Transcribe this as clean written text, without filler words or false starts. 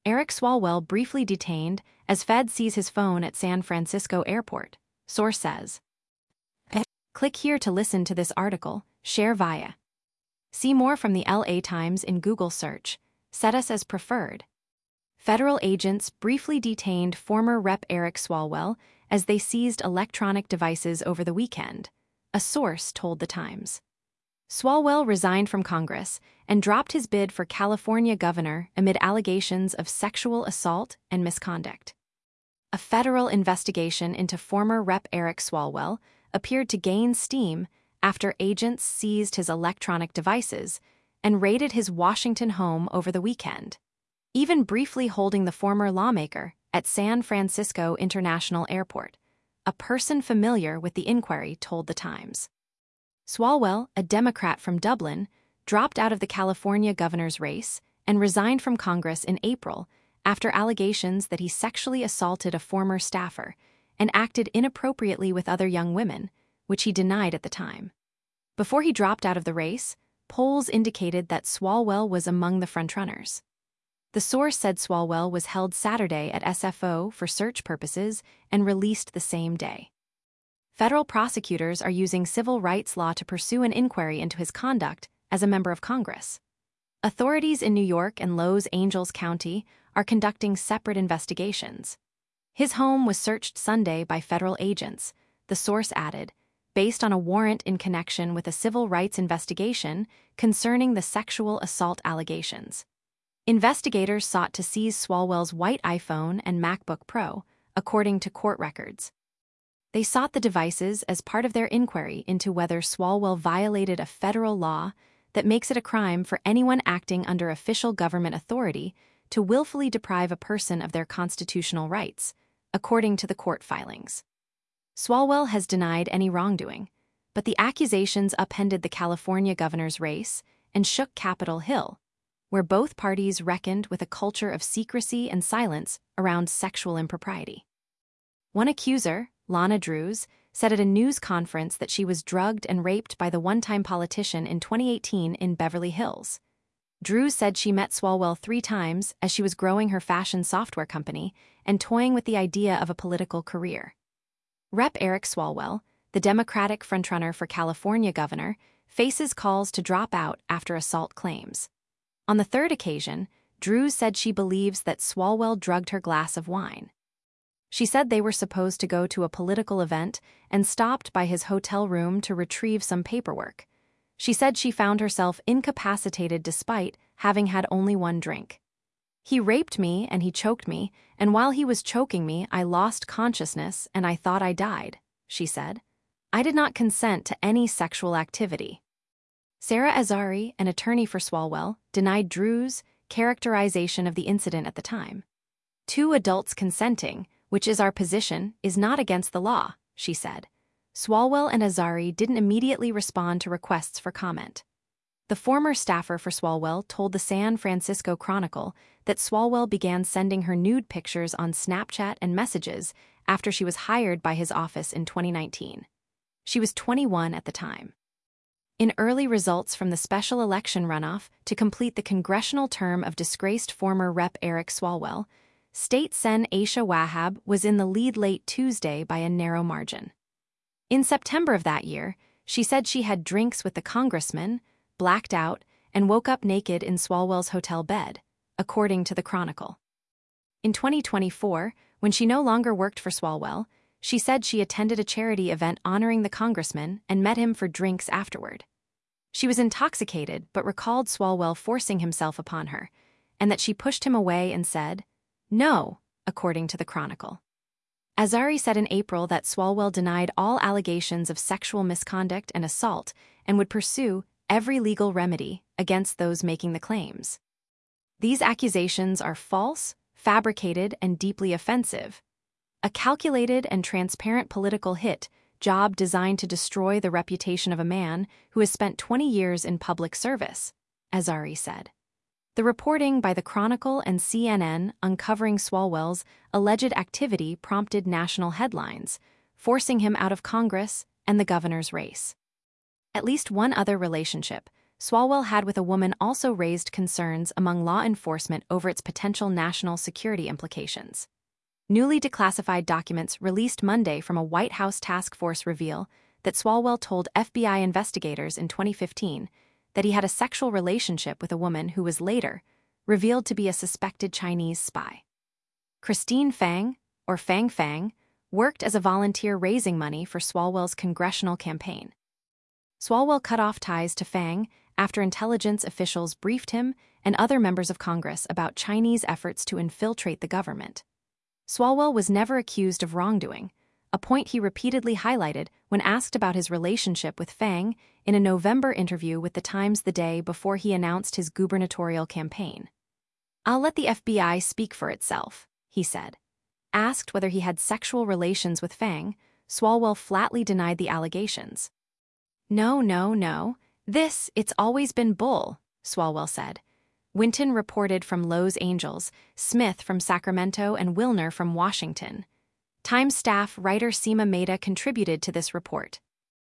Eric Swalwell briefly detained as Fed sees his phone at San Francisco airport, source says. Click here to listen to this article, share via. See more from the LA Times in Google search, set us as preferred. Federal agents briefly detained former Rep. Eric Swalwell as they seized electronic devices over the weekend, a source told the Times. Swalwell resigned from Congress and dropped his bid for California governor amid allegations of sexual assault and misconduct. A federal investigation into former Rep. Eric Swalwell appeared to gain steam after agents seized his electronic devices and raided his Washington home over the weekend, even briefly holding the former lawmaker at San Francisco International Airport. A person familiar with the inquiry told the Times. Swalwell, a Democrat from Dublin, dropped out of the California governor's race and resigned from Congress in April after allegations that he sexually assaulted a former staffer and acted inappropriately with other young women, which he denied at the time. Before he dropped out of the race, polls indicated that Swalwell was among the frontrunners. The source said Swalwell was held Saturday at SFO for search purposes and released the same day. Federal prosecutors are using civil rights law to pursue an inquiry into his conduct as a member of Congress. Authorities in New York and Los Angeles County are conducting separate investigations. His home was searched Sunday by federal agents, the source added, based on a warrant in connection with a civil rights investigation concerning the sexual assault allegations. Investigators sought to seize Swalwell's white iPhone and MacBook Pro, according to court records. They sought the devices as part of their inquiry into whether Swalwell violated a federal law that makes it a crime for anyone acting under official government authority to willfully deprive a person of their constitutional rights, according to the court filings. Swalwell has denied any wrongdoing, but the accusations upended the California governor's race and shook Capitol Hill, where both parties reckoned with a culture of secrecy and silence around sexual impropriety. One accuser, Lana Drews, said at a news conference that she was drugged and raped by the one-time politician in 2018 in Beverly Hills. Drews said she met Swalwell 3 times as she was growing her fashion software company and toying with the idea of a political career. Rep. Eric Swalwell, the Democratic frontrunner for California governor, faces calls to drop out after assault claims. On the 3rd occasion, Drews said she believes that Swalwell drugged her glass of wine. She said they were supposed to go to a political event and stopped by his hotel room to retrieve some paperwork. She said she found herself incapacitated despite having had only 1 drink. He raped me and he choked me, and while he was choking me, I lost consciousness and I thought I died, she said. I did not consent to any sexual activity. Sarah Azari, an attorney for Swalwell, denied Drews' characterization of the incident at the time. 2 adults consenting, which is our position, is not against the law, she said. Swalwell and Azari didn't immediately respond to requests for comment. The former staffer for Swalwell told the San Francisco Chronicle that Swalwell began sending her nude pictures on Snapchat and messages after she was hired by his office in 2019. She was 21 at the time. In early results from the special election runoff to complete the congressional term of disgraced former Rep. Eric Swalwell, State Sen. Aisha Wahab was in the lead late Tuesday by a narrow margin. In September of that year, she said she had drinks with the congressman, blacked out, and woke up naked in Swalwell's hotel bed, according to the Chronicle. In 2024, when she no longer worked for Swalwell, she said she attended a charity event honoring the congressman and met him for drinks afterward. She was intoxicated but recalled Swalwell forcing himself upon her, and that she pushed him away and said, "No," according to the Chronicle. Azari said in April that Swalwell denied all allegations of sexual misconduct and assault and would pursue every legal remedy against those making the claims. These accusations are false, fabricated, and deeply offensive. A calculated and transparent political hit job designed to destroy the reputation of a man who has spent 20 years in public service, Azari said. The reporting by the Chronicle and CNN uncovering Swalwell's alleged activity prompted national headlines, forcing him out of Congress and the governor's race. At least one other relationship, Swalwell had with a woman also raised concerns among law enforcement over its potential national security implications. Newly declassified documents released Monday from a White House task force reveal that Swalwell told FBI investigators in 2015 that he had a sexual relationship with a woman who was later revealed to be a suspected Chinese spy. Christine Fang, or Fang Fang, worked as a volunteer raising money for Swalwell's congressional campaign. Swalwell cut off ties to Fang after intelligence officials briefed him and other members of Congress about Chinese efforts to infiltrate the government. Swalwell was never accused of wrongdoing, a point he repeatedly highlighted when asked about his relationship with Fang in a November interview with The Times the day before he announced his gubernatorial campaign. "I'll let the FBI speak for itself," he said. Asked whether he had sexual relations with Fang, Swalwell flatly denied the allegations. No. It's always been bull," Swalwell said. Winton reported from Los Angeles, Smith from Sacramento, and Wilner from Washington. Times staff writer Seema Mehta contributed to this report.